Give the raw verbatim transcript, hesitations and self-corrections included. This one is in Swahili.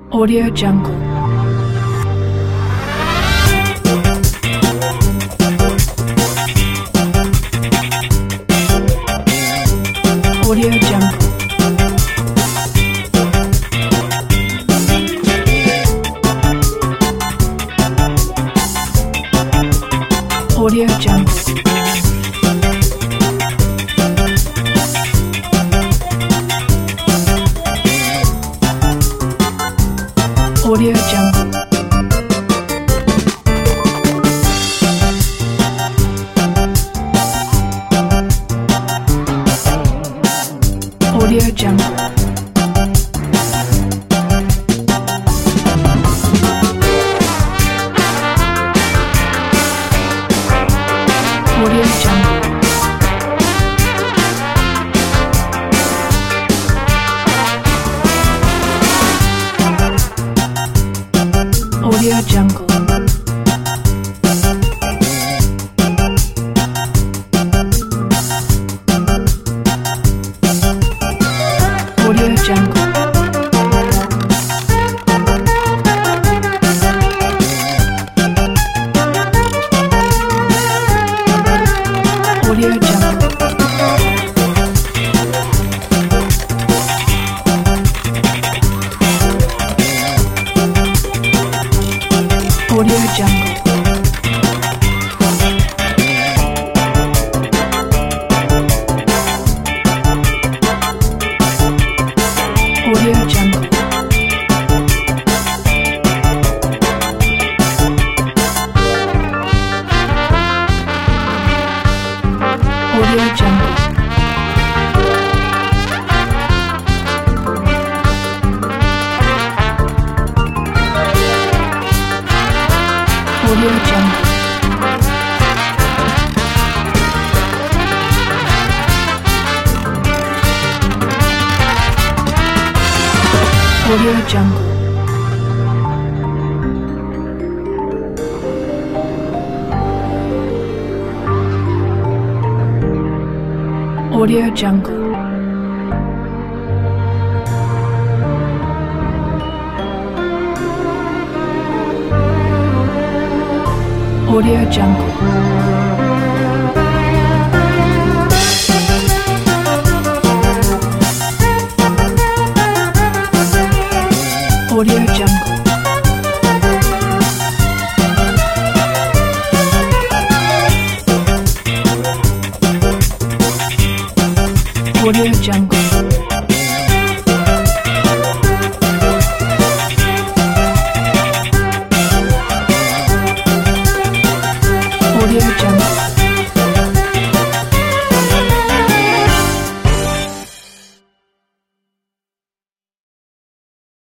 Audio Jungle. Audio Jungle. Audio Jungle. Audio Jungle. Audio Jungle. Audio Jungle. Audio Jungle. Audio Jungle. Audio Jungle. Audio Jungle. Audio Jungle. Audio Jungle. Audio Jungle. Audio Jungle. Audio Jungle. Audio Jungle. Audio Jungle. Audio Jungle. Audio Jungle.